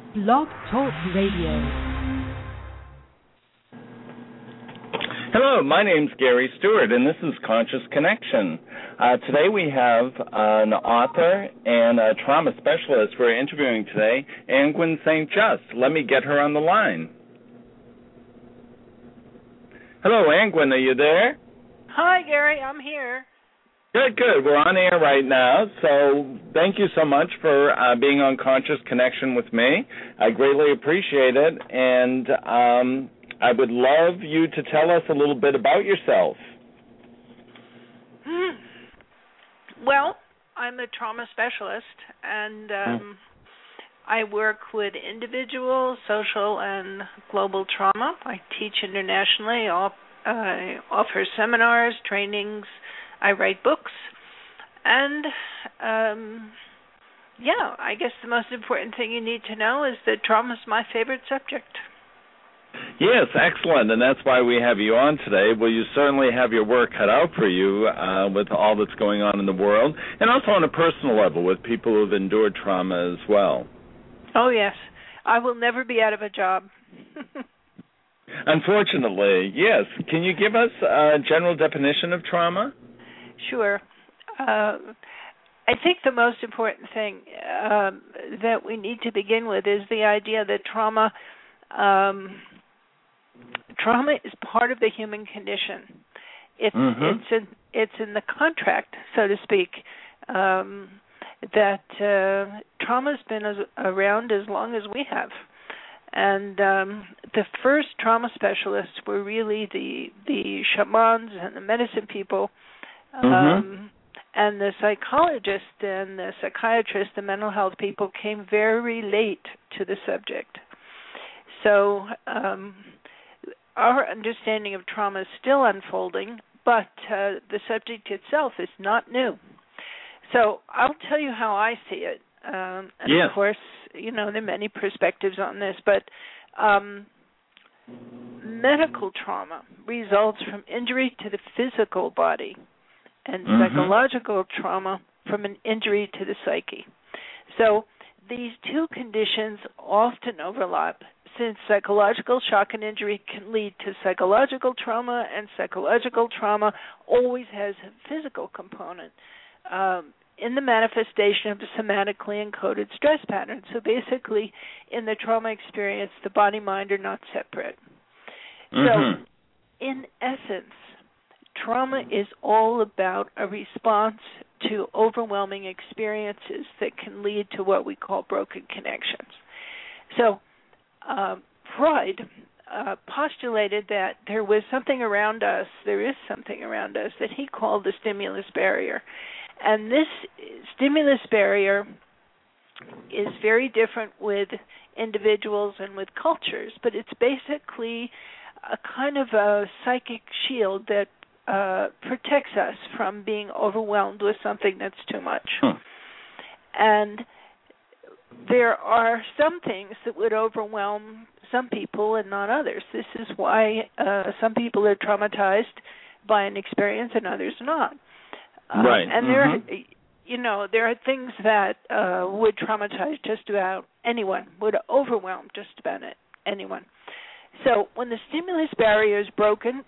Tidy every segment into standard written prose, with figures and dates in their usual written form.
Blog Talk Radio. Hello, my name's Gary Stewart, and this is Conscious Connection. Today we have an author and a trauma specialist we're interviewing today, Angwin St. Just. Let me get her on the line. Hello, Angwin, are you there? Hi, Gary, I'm here. Good. We're on air right now, so thank you so much for being on Conscious Connection with me. I greatly appreciate it, and I would love you to tell us a little bit about yourself. Well, I'm a trauma specialist, and I work with individual, social, and global trauma. I teach internationally. I offer seminars, trainings. I write books. And, I guess the most important thing you need to know is that trauma is my favorite subject. Yes, excellent, and that's why we have you on today. Well, you certainly have your work cut out for you with all that's going on in the world, and also on a personal level with people who have endured trauma as well. Oh, yes. I will never be out of a job. Unfortunately, yes. Can you give us a general definition of trauma? Sure. I think the most important thing that we need to begin with is the idea that trauma is part of the human condition. It's in the contract, so to speak, that trauma's been around as long as we have. And the first trauma specialists were really the shamans and the medicine people, and the psychologists and the psychiatrists, the mental health people came very late to the subject. So our understanding of trauma is still unfolding, but the subject itself is not new. So I'll tell you how I see it. And of course, there are many perspectives on this, but medical trauma results from injury to the physical body, and psychological trauma from an injury to the psyche. So these two conditions often overlap, since psychological shock and injury can lead to psychological trauma, and psychological trauma always has a physical component in the manifestation of a somatically encoded stress pattern. So basically, in the trauma experience, the body-mind are not separate. So, in essence, trauma is all about a response to overwhelming experiences that can lead to what we call broken connections. So, Freud postulated that there is something around us that he called the stimulus barrier. And this stimulus barrier is very different with individuals and with cultures, but it's basically a kind of a psychic shield that protects us from being overwhelmed with something that's too much. And there are some things that would overwhelm some people and not others. This is why some people are traumatized by an experience and others not. Right. And there are things that would traumatize just about anyone, would overwhelm just about anyone. So when the stimulus barrier is broken,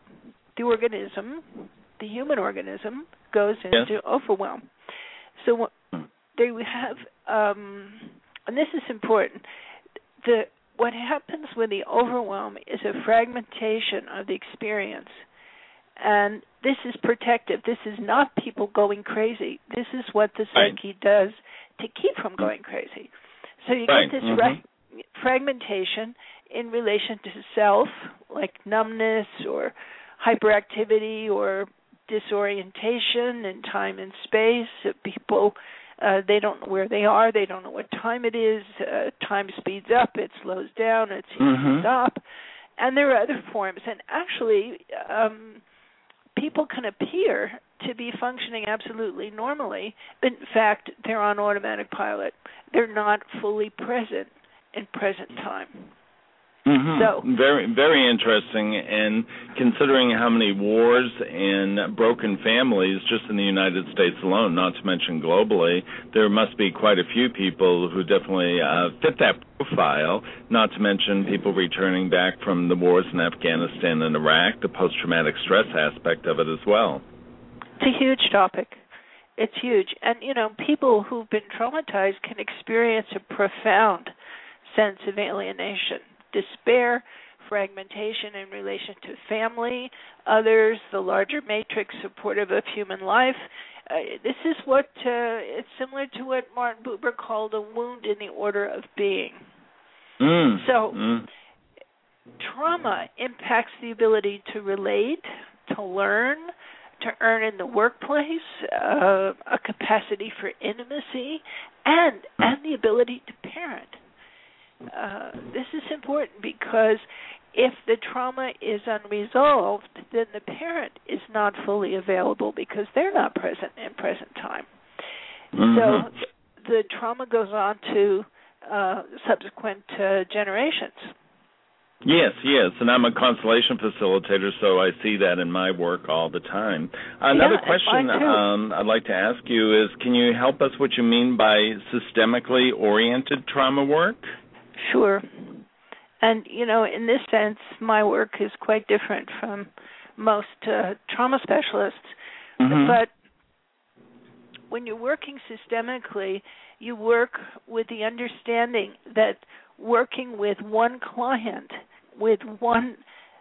the human organism, goes into overwhelm. So there we have, and this is important, what happens with the overwhelm is a fragmentation of the experience. And this is protective. This is not people going crazy. This is what the psyche does to keep from going crazy. So you get this fragmentation in relation to self, like numbness or hyperactivity or disorientation in time and space. People, they don't know where they are. They don't know what time it is. Time speeds up. It slows down. It seems to stop. And there are other forms. And actually, people can appear to be functioning absolutely normally, but in fact, they're on automatic pilot. They're not fully present in present time. So very, very interesting. And considering how many wars and broken families just in the United States alone, not to mention globally, there must be quite a few people who definitely fit that profile, not to mention people returning back from the wars in Afghanistan and Iraq, the post-traumatic stress aspect of it as well. It's a huge topic. It's huge. And, people who've been traumatized can experience a profound sense of alienation, despair, fragmentation in relation to family, others, the larger matrix supportive of human life. This is it's similar to what Martin Buber called a wound in the order of being. Trauma impacts the ability to relate, to learn, to earn in the workplace, a capacity for intimacy, and the ability to parent. This is important because if the trauma is unresolved, then the parent is not fully available because they're not present in present time. So the trauma goes on to subsequent generations. Yes, and I'm a constellation facilitator, so I see that in my work all the time. Another question I'd like to ask you is, can you help us what you mean by systemically oriented trauma work? Sure. And, in this sense, my work is quite different from most trauma specialists. But when you're working systemically, you work with the understanding that working with one client, with one,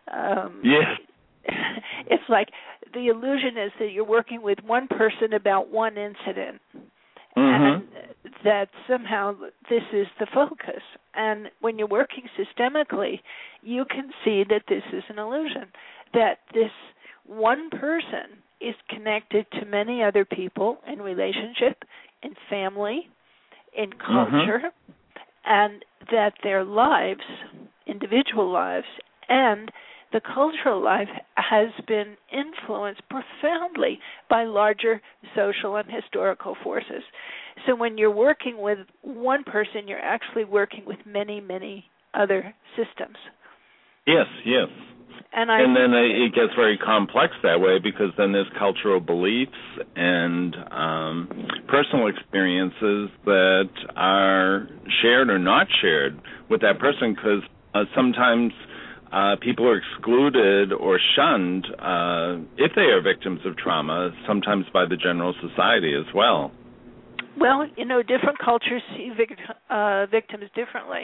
it's like the illusion is that you're working with one person about one incident, and that somehow this is the focus. And when you're working systemically, you can see that this is an illusion, that this one person is connected to many other people in relationship, in family, in culture, and that their lives, individual lives, and the cultural life has been influenced profoundly by larger social and historical forces. So when you're working with one person, you're actually working with many, many other systems. Yes. And then it gets very complex that way because then there's cultural beliefs and personal experiences that are shared or not shared with that person because sometimes people are excluded or shunned if they are victims of trauma, sometimes by the general society as well. Well, different cultures see victims differently.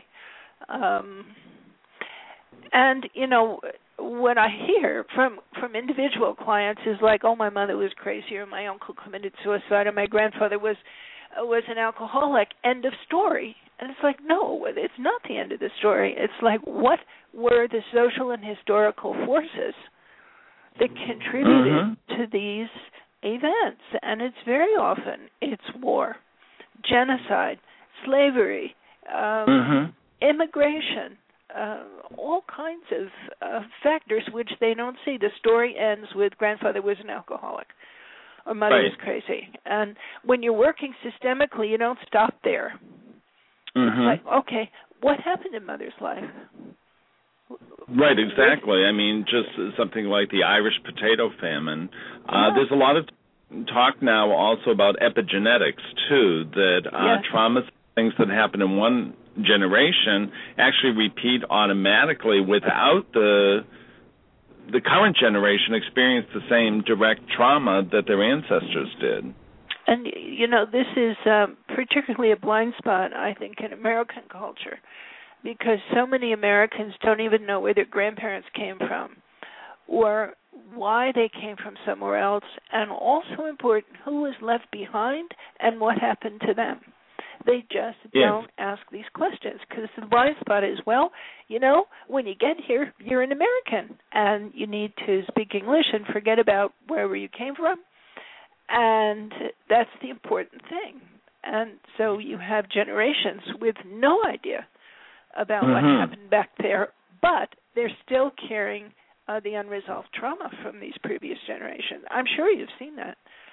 And, what I hear from individual clients is like, oh, my mother was crazy, or my uncle committed suicide, or my grandfather was an alcoholic, end of story. And it's like, no, it's not the end of the story. It's like, what were the social and historical forces that contributed to these events? And it's very often, it's war, genocide, slavery, immigration, all kinds of factors which they don't see. The story ends with grandfather was an alcoholic or mother was crazy. And when you're working systemically, you don't stop there. It's like, okay, what happened in mother's life? Right, exactly. I mean, just something like the Irish potato famine. There's a lot of talk now also about epigenetics, too, that trauma, things that happen in one generation actually repeat automatically without the current generation experience the same direct trauma that their ancestors did. And, this is particularly a blind spot, I think, in American culture, because so many Americans don't even know where their grandparents came from or why they came from somewhere else, and also important, who was left behind and what happened to them. They just don't ask these questions because the blind spot is, well, when you get here, you're an American and you need to speak English and forget about wherever you came from. And that's the important thing. And so you have generations with no idea about what happened back there, but they're still carrying the unresolved trauma from these previous generations. I'm sure you've seen that.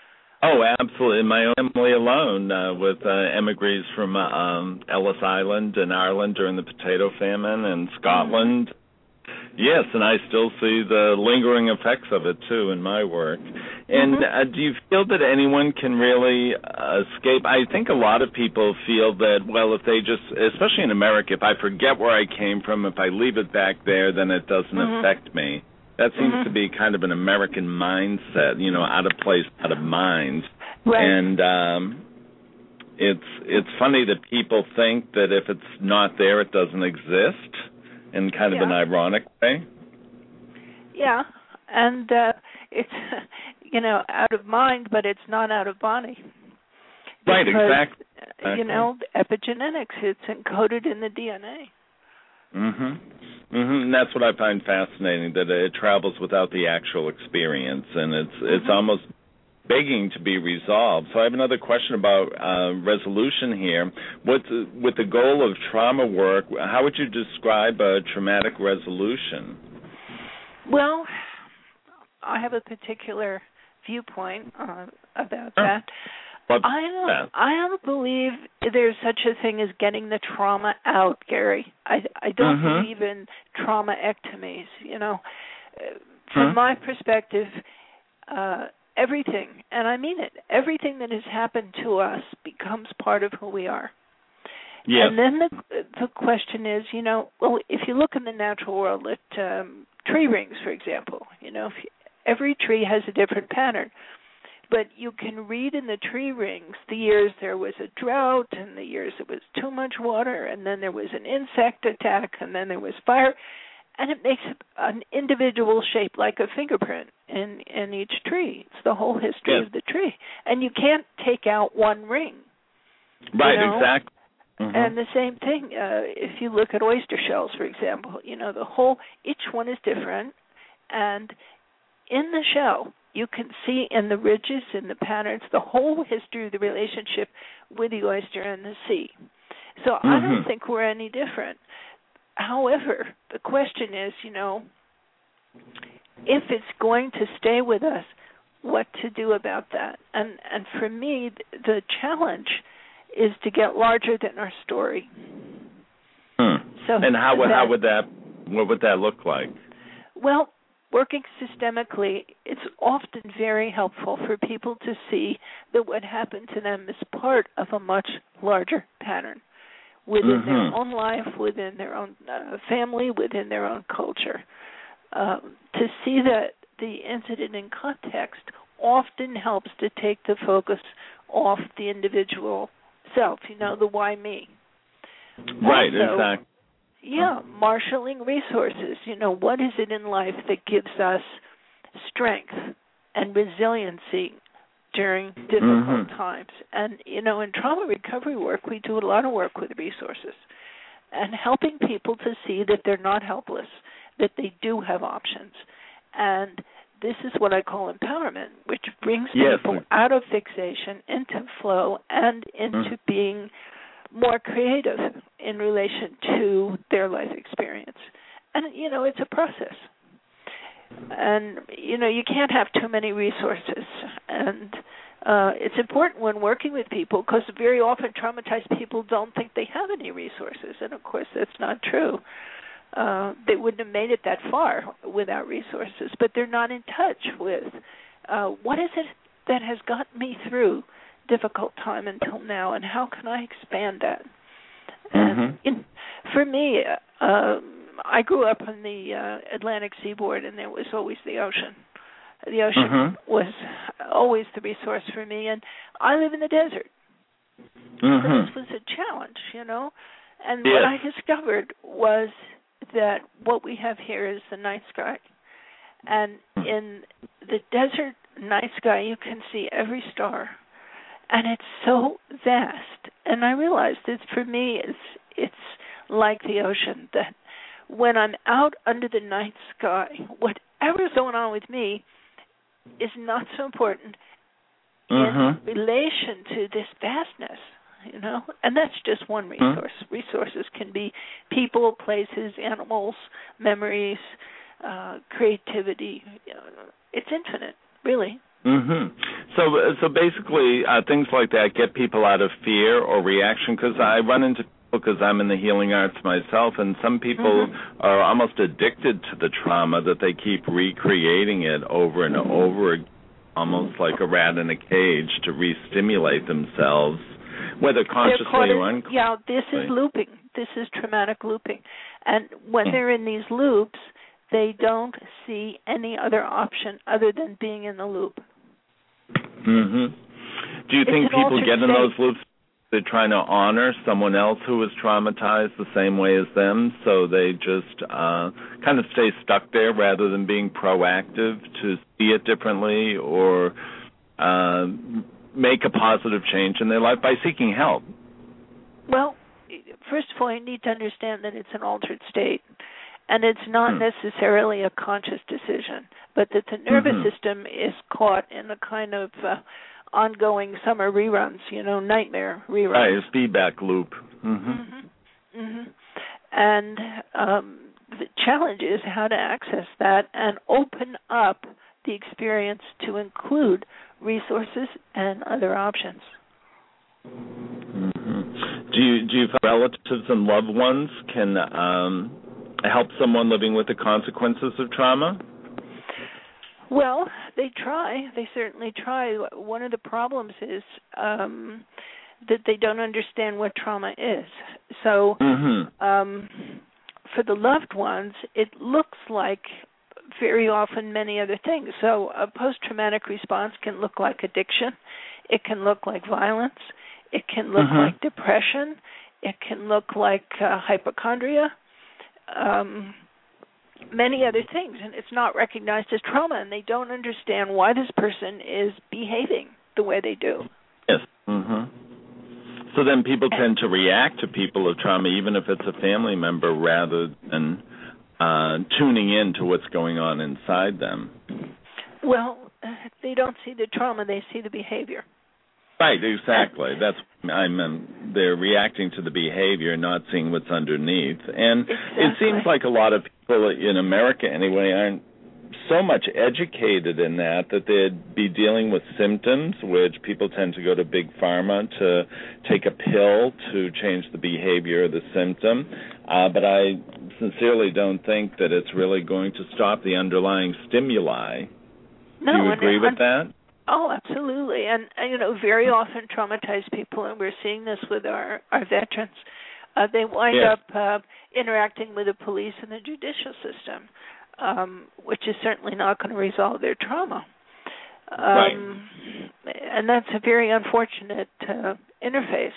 Oh, absolutely. My own family alone, with emigres from Ellis Island and Ireland during the potato famine, and Scotland. Yes, and I still see the lingering effects of it, too, in my work. And do you feel that anyone can really escape? I think a lot of people feel that, well, if they just, especially in America, if I forget where I came from, if I leave it back there, then it doesn't affect me. That seems to be kind of an American mindset, you know, out of place, out of mind. Right. And it's funny that people think that if it's not there, it doesn't exist, in kind of an ironic way. Yeah, and it's, you know, out of mind, but it's not out of body. Right, because, exactly. You know, epigenetics, it's encoded in the DNA. And that's what I find fascinating, that it travels without the actual experience, and it's almost begging to be resolved. So I have another question about resolution here. With the goal of trauma work, how would you describe a traumatic resolution? Well, I have a particular viewpoint about that. I don't believe there's such a thing as getting the trauma out, Gary. I don't believe in trauma-ectomies. You know, from my perspective, everything, and I mean it, everything that has happened to us becomes part of who we are. Yes. And then the question is, you know, well, if you look in the natural world at tree rings, for example, you know, every tree has a different pattern. But you can read in the tree rings the years there was a drought and the years there was too much water, and then there was an insect attack, and then there was fire, and it makes an individual shape like a fingerprint in each tree. It's the whole history of the tree. And you can't take out one ring. Right, you know? Exactly. And the same thing, if you look at oyster shells, for example, you know, each one is different, and in the shell, you can see in the ridges, in the patterns, the whole history of the relationship with the oyster and the sea. So I don't think we're any different. However, the question is, you know, if it's going to stay with us, what to do about that? And for me, the challenge is to get larger than our story. So and what would that look like? Well, working systemically, it's often very helpful for people to see that what happened to them is part of a much larger pattern within their own life, within their own family, within their own culture. To see that the incident in context often helps to take the focus off the individual self, you know, the why me. Right, also, exactly. Yeah, marshaling resources. You know, what is it in life that gives us strength and resiliency during difficult times? And, you know, in trauma recovery work, we do a lot of work with resources and helping people to see that they're not helpless, that they do have options. And this is what I call empowerment, which brings people out of fixation into flow and into being more creative in relation to their life experience. And, you know, it's a process. And, you know, you can't have too many resources. And it's important when working with people, because very often traumatized people don't think they have any resources. And, of course, that's not true. They wouldn't have made it that far without resources. But they're not in touch with what is it that has gotten me through difficult time until now, and how can I expand that? And for me, I grew up on the Atlantic seaboard, and there was always the ocean. The ocean was always the resource for me, and I live in the desert. So this was a challenge, you know. And what I discovered was that what we have here is the night sky. And in the desert night sky, you can see every star. And it's so vast. And I realized that for me, it's like the ocean, that when I'm out under the night sky, whatever's going on with me is not so important in relation to this vastness, you know? And that's just one resource. Resources can be people, places, animals, memories, creativity. You know, it's infinite, really. So basically, things like that get people out of fear or reaction, because I run into people, because I'm in the healing arts myself, and some people are almost addicted to the trauma, that they keep recreating it over and over again, almost like a rat in a cage, to re-stimulate themselves, whether consciously or unconsciously. Yeah, this is looping. This is traumatic looping. And when they're in these loops, they don't see any other option other than being in the loop. Do you think people get in those loops? They're trying to honor someone else who was traumatized the same way as them, so they just kind of stay stuck there rather than being proactive to see it differently or make a positive change in their life by seeking help? Well, first of all, you need to understand that it's an altered state, and it's not necessarily a conscious decision, but that the nervous system is caught in a kind of ongoing summer reruns, nightmare reruns. Right, it's feedback loop. And the challenge is how to access that and open up the experience to include resources and other options. Do you find relatives and loved ones can help someone living with the consequences of trauma? Well, they try. They certainly try. One of the problems is that they don't understand what trauma is. So for the loved ones, it looks like very often many other things. So a post-traumatic response can look like addiction. It can look like violence. It can look like depression. It can look like hypochondria. Many other things, and it's not recognized as trauma, and they don't understand why this person is behaving the way they do. Yes. So then people tend to react to people of trauma, even if it's a family member, rather than tuning in to what's going on inside them. Well, they don't see the trauma, they see the behavior. Right, exactly. That's I meant. They're reacting to the behavior, not seeing what's underneath. And it seems like a lot of people in America, anyway, aren't so much educated in that they'd be dealing with symptoms, which people tend to go to big pharma to take a pill to change the behavior of the symptom. But I sincerely don't think that it's really going to stop the underlying stimuli. No, do you agree with that? Oh, absolutely. And very often traumatized people, and we're seeing this with our veterans, they wind up interacting with the police and the judicial system, which is certainly not going to resolve their trauma. And that's a very unfortunate interface.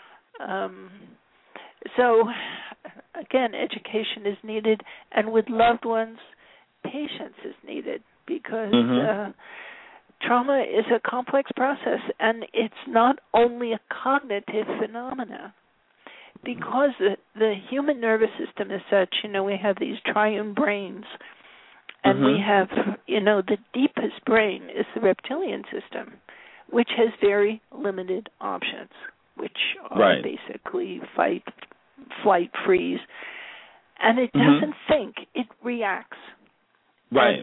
So, again, education is needed, and with loved ones, patience is needed, because trauma is a complex process, and it's not only a cognitive phenomena. Because the human nervous system is such, we have these triune brains, and we have, the deepest brain is the reptilian system, which has very limited options, which are basically fight, flight, freeze. And it doesn't think, it reacts. Right.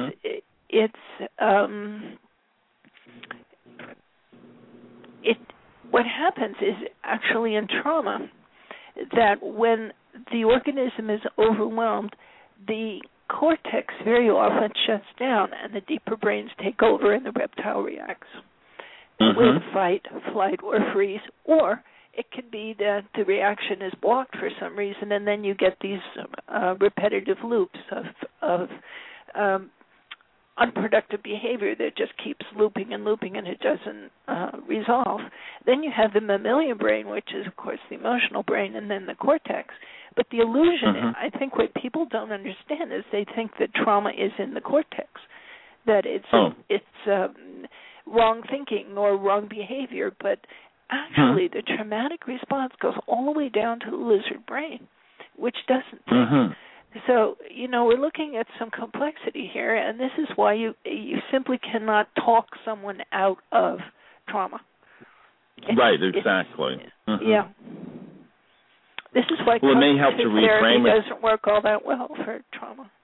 What happens is actually in trauma that when the organism is overwhelmed, the cortex very often shuts down and the deeper brains take over and the reptile reacts with fight, flight, or freeze. Or it can be that the reaction is blocked for some reason, and then you get these repetitive loops of unproductive behavior that just keeps looping and looping, and it doesn't resolve. Then you have the mammalian brain, which is, of course, the emotional brain, and then the cortex. But the illusion, I think what people don't understand is they think that trauma is in the cortex, that it's wrong thinking or wrong behavior, but actually the traumatic response goes all the way down to the lizard brain, which doesn't think. So, we're looking at some complexity here, and this is why you simply cannot talk someone out of trauma. Right, exactly. Yeah. This is why it may help to reframe therapy doesn't work all that well for trauma.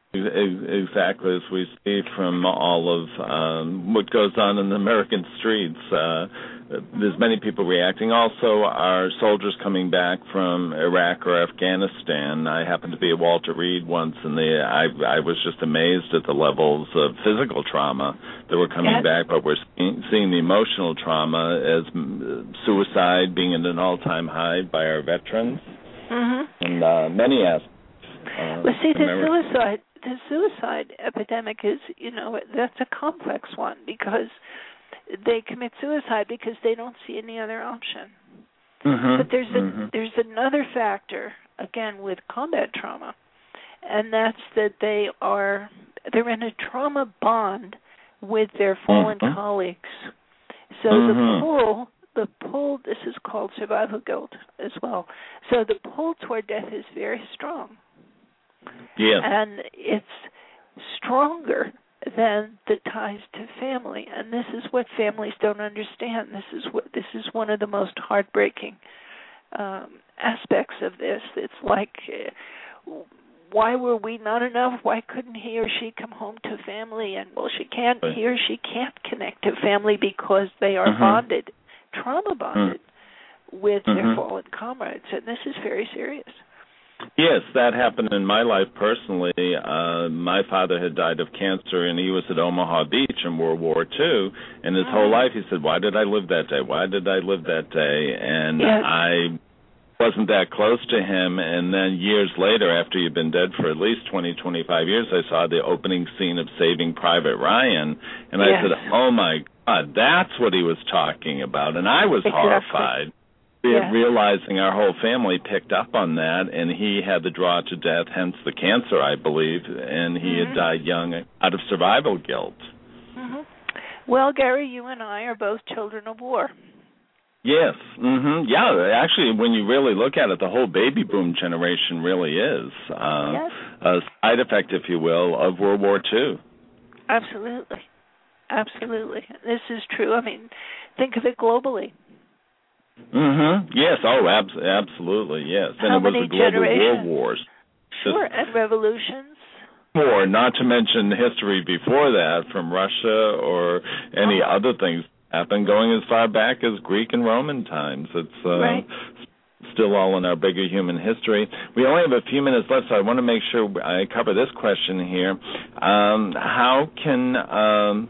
Exactly, as we see from all of what goes on in the American streets. There's many people reacting. Also, our soldiers coming back from Iraq or Afghanistan. I happened to be at Walter Reed once, and I was just amazed at the levels of physical trauma that were coming back, but we're seeing the emotional trauma as suicide being at an all-time high by our veterans, and many aspects. Well, see, the suicide epidemic is, that's a complex one, because they commit suicide because they don't see any other option. But there's another factor, again, with combat trauma, and that's that they're in a trauma bond with their fallen colleagues. So the pull, this is called survival guilt as well. So the pull toward death is very strong. Yes. And it's stronger than the ties to family, and this is what families don't understand. This is one of the most heartbreaking aspects of this. It's like, why were we not enough? Why couldn't he or she come home to family? And he or she can't connect to family because they are bonded, trauma bonded with their fallen comrades, and this is very serious. Yes, that happened in my life personally. My father had died of cancer, and he was at Omaha Beach in World War II, and his whole life he said, why did I live that day? Why did I live that day? And I wasn't that close to him, and then years later, after he'd been dead for at least 20, 25 years, I saw the opening scene of Saving Private Ryan, and I said, oh my God, that's what he was talking about, and I was horrified. Realizing our whole family picked up on that, and he had the draw to death, hence the cancer, I believe, and he had died young out of survival guilt. Well, Gary, you and I are both children of war. Yes. Yeah, actually, when you really look at it, the whole baby boom generation really is a side effect, if you will, of World War II. Absolutely. This is true. I mean, think of it globally. Yes. Oh, absolutely. Yes. And How it was many the global generations? war wars. Sure, and revolutions. Or not to mention history before that, from Russia or any other things happened, going as far back as Greek and Roman times. It's still all in our bigger human history. We only have a few minutes left, so I want to make sure I cover this question here. How can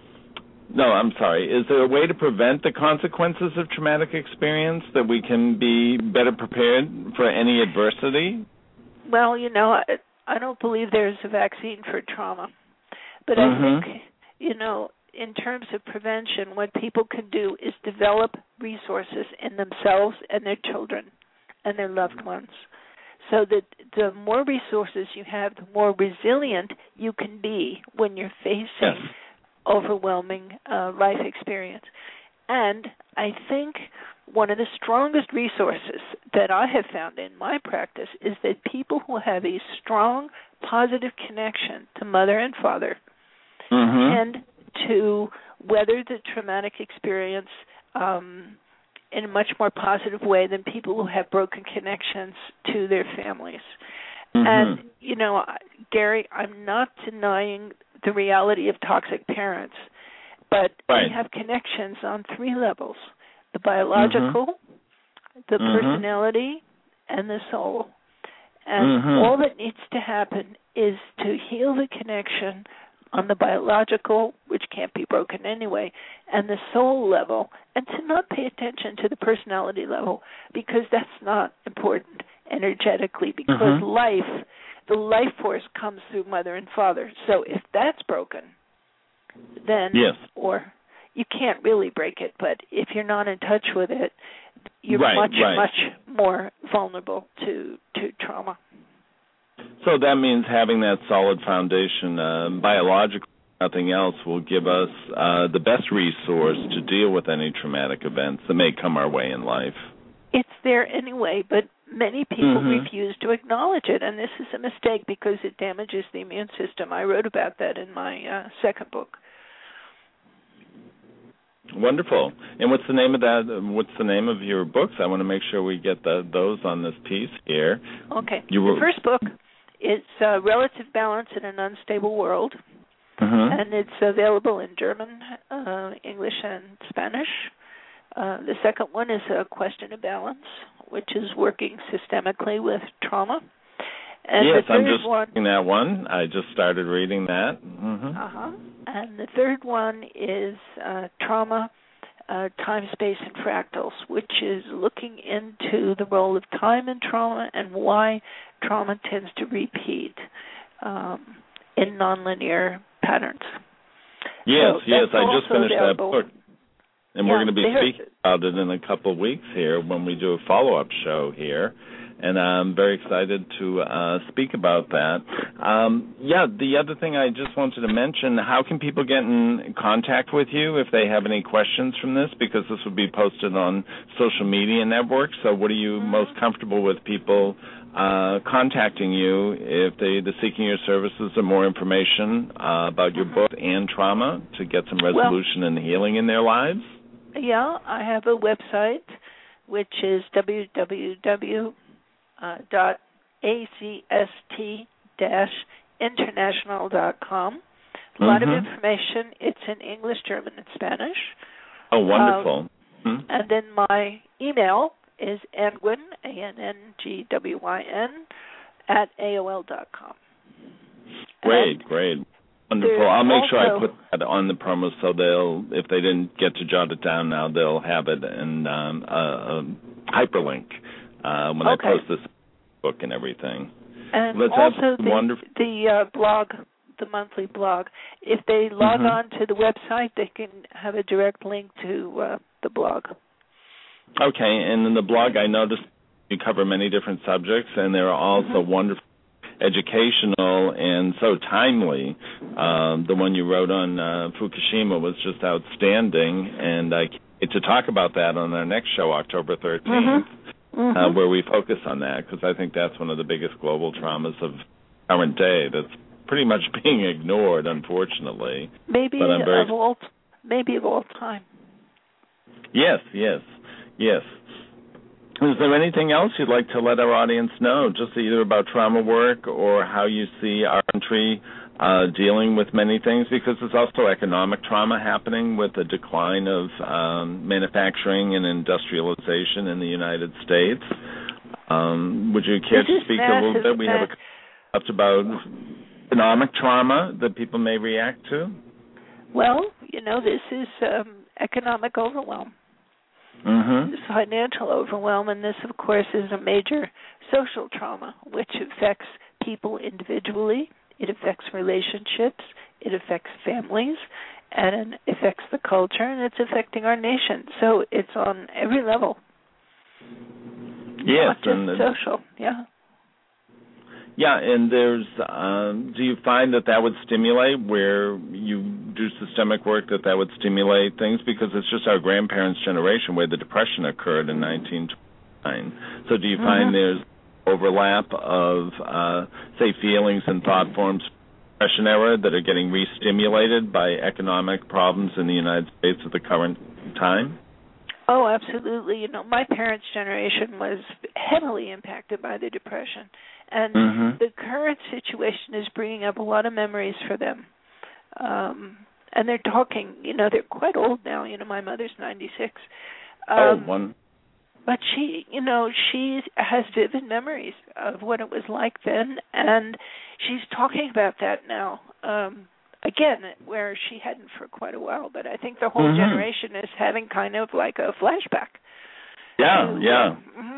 is there a way to prevent the consequences of traumatic experience, that we can be better prepared for any adversity? Well, I don't believe there's a vaccine for trauma. But I think, in terms of prevention, what people can do is develop resources in themselves and their children and their loved ones. So that the more resources you have, the more resilient you can be when you're facing overwhelming life experience. And I think one of the strongest resources that I have found in my practice is that people who have a strong, positive connection to mother and father tend to weather the traumatic experience in a much more positive way than people who have broken connections to their families. And, Gary, I'm not denying the reality of toxic parents, but they have connections on three levels: the biological, the personality, and the soul. And all that needs to happen is to heal the connection on the biological, which can't be broken anyway, and the soul level, and to not pay attention to the personality level, because that's not important energetically, because the life force comes through mother and father. So if that's broken, then, or you can't really break it, but if you're not in touch with it, you're much more vulnerable to trauma. So that means having that solid foundation, biological, nothing else, will give us the best resource to deal with any traumatic events that may come our way in life. It's there anyway, but many people refuse to acknowledge it, and this is a mistake because it damages the immune system. I wrote about that in my second book. Wonderful. And what's the name of that? What's the name of your books? I want to make sure we get those on this piece here. Okay. The first book It's Relative Balance in an Unstable World, and it's available in German, English, and Spanish. The second one is A Question of Balance, which is working systemically with trauma. And yes, the I'm just one, reading that one. I just started reading that. And the third one is Trauma, Time, Space, and Fractals, which is looking into the role of time in trauma and why trauma tends to repeat in nonlinear patterns. Yes, so yes, I just finished available. that book. And we're going to be speaking about it in a couple of weeks here when we do a follow-up show here. And I'm very excited to speak about that. The other thing I just wanted to mention, how can people get in contact with you if they have any questions from this? Because this will be posted on social media networks. So what are you most comfortable with people contacting you if they're seeking your services or more information about your book and trauma to get some resolution and healing in their lives? Yeah, I have a website, which is www.acst-international.com. A lot of information. It's in English, German, and Spanish. Oh, wonderful. And then my email is Angwyn, ANNGWYN, @AOL.com. Great. Wonderful. I'll make sure I put that on the promo so if they didn't get to jot it down now, they'll have it in hyperlink when I post this book and everything. And also the blog, the monthly blog. If they log on to the website, they can have a direct link to the blog. Okay, and in the blog, I noticed you cover many different subjects, and they're also wonderful, educational, and so timely. The one you wrote on Fukushima was just outstanding, and I can't wait to talk about that on our next show, October 13th, where we focus on that, because I think that's one of the biggest global traumas of current day that's pretty much being ignored, unfortunately. Maybe of all time. Yes. Is there anything else you'd like to let our audience know, just either about trauma work or how you see our country dealing with many things? Because there's also economic trauma happening with the decline of manufacturing and industrialization in the United States. Would you care to speak a little bit? We have talked about economic trauma that people may react to. Well, this is economic overwhelm. This financial overwhelm, and this, of course, is a major social trauma, which affects people individually, it affects relationships, it affects families, and it affects the culture, and it's affecting our nation. So it's on every level. Yes, not just social, Yeah, and there's, do you find that would stimulate where you do systemic work, that would stimulate things? Because it's just our grandparents' generation where the Depression occurred in 1929. So do you find there's overlap of, say, feelings and thought forms Depression era that are getting re-stimulated by economic problems in the United States at the current time? Oh, absolutely. My parents' generation was heavily impacted by the Depression. And the current situation is bringing up a lot of memories for them. And they're talking, they're quite old now. My mother's 96. But she has vivid memories of what it was like then, and she's talking about that now. Again, where she hadn't for quite a while, but I think the whole generation is having kind of like a flashback. Yeah.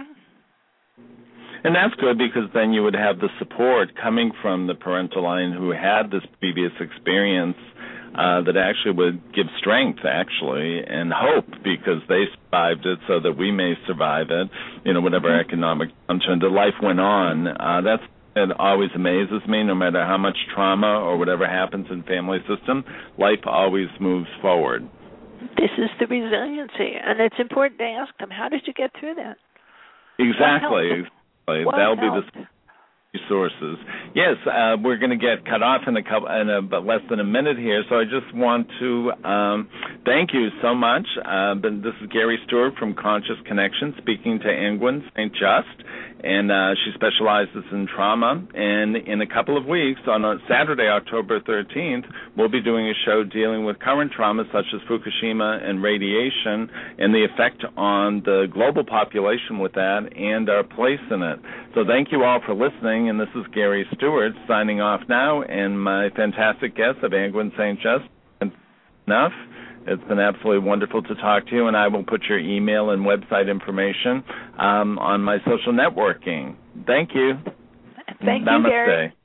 And that's good, because then you would have the support coming from the parental line who had this previous experience that actually would give strength, and hope, because they survived it so that we may survive it, whatever economic downturn. The life went on. It always amazes me, no matter how much trauma or whatever happens in family system, life always moves forward. This is the resiliency, and it's important to ask them, how did you get through that? Exactly. That'll be the resources. Yes, we're going to get cut off in about less than a minute here, so I just want to thank you so much. This is Gary Stewart from Conscious Connection speaking to Angwyn St. Just, and she specializes in trauma. And in a couple of weeks, on Saturday, October 13th, we'll be doing a show dealing with current trauma such as Fukushima and radiation and the effect on the global population with that and our place in it. So thank you all for listening, and this is Gary Stewart signing off now, and my fantastic guest of Angwin St. Just. Enough. It's been absolutely wonderful to talk to you, and I will put your email and website information on my social networking. Thank you. Thank you, Namaste. Gary.